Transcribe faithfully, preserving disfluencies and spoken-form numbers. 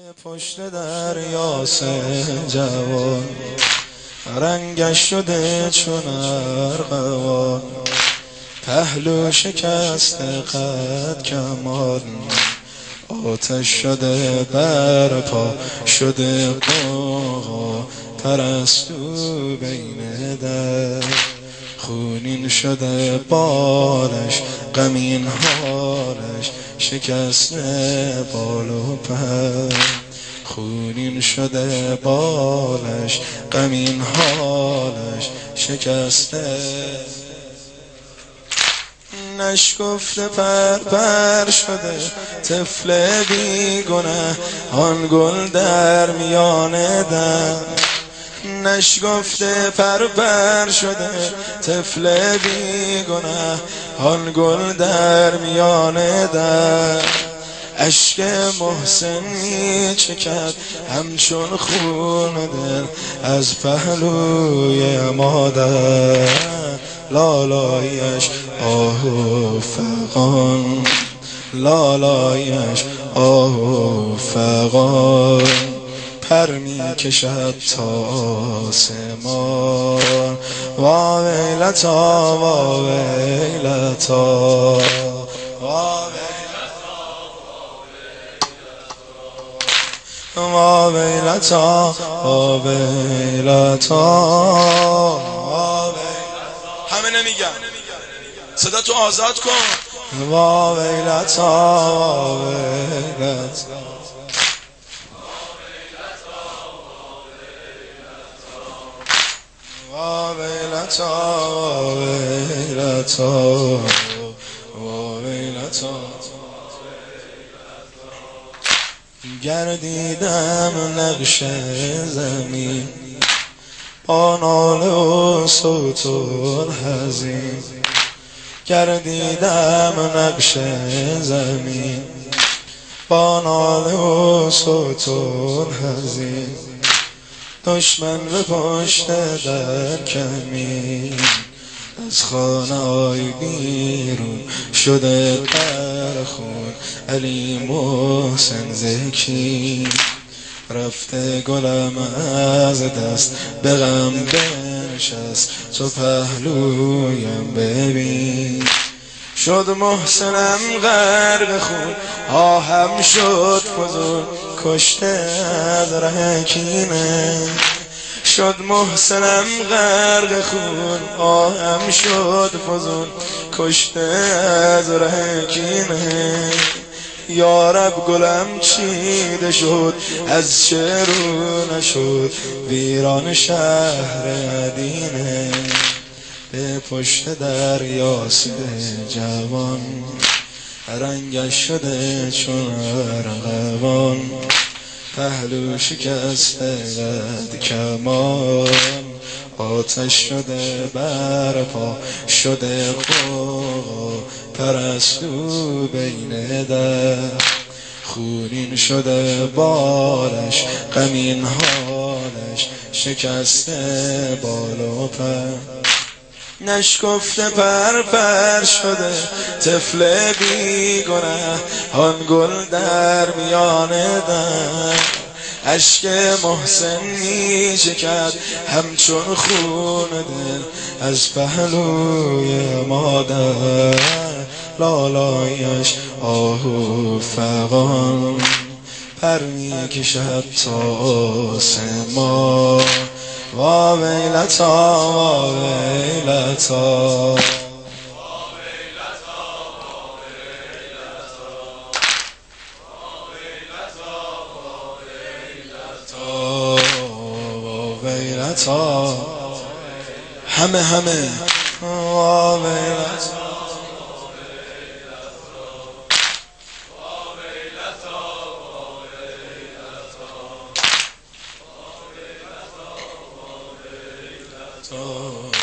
پشت دریا جوان رنگش شده چون ارغوان، پهلو شکسته قد کمان، آتش شده برپا شده قاقا، پرستو بین در خونین شده بالش، غمین حالش شکسته بال و پر، خونین شده بالش، غمین حالش شکسته. نشکفته پر پر شده طفل بیگنه، آن گل در میان در. نشکفته پر پر شده طفل بیگنه، آن گل در میان در. اشک محسن می چکد همچون خون دل از پهلوی مادر، لالایش آه و فغان، لالایش آه و فغان، پر می کشد تا آسمان. وا ویلتا وا ویلتا وا وا ویلتا وا ویلتا. همه نمیگن، صدا تو آزاد کن. وا ویلتا وا ویلتا وا ویلتا وا ویلتا وا ویلتا. گردیدم نقش زمین با ناله و صوت الحزین، گردیدم نقش زمین با ناله و صوت الحزین. دشمن به پشت در کمین، از خانه های بیرون شده در خون. علی محسن زکی رفته گلم از دست، به غم بنشست تو پهلویم ببین. شد محسنم غرق خون، آهم شد فزون کشته از ره کینه. شد محسنم غرق خون، آهم شد فزون کشته از ره کینه. یارب گلم چیده شد از چه رو نشد ویران شهر مدینه. به پشت دریا جوان رنگش شده چون ارغوان، پهلو شکسته قد کمان، آتش شده برپا شده قاقا، پرستو بین در خونین شده بالش، غمین حالش شکسته بال و پر. نشکفته پر پر شده طفل بیگنه، آن گل در میان در. اشک محسن می چکد همچون خون دل از پهلوی مادر، لالایش آه و فغان، پر می کشد تا آسمان. وا ویلتا وا ویلتا ویلتا. همه همه وا ویلتا وا ویلتا.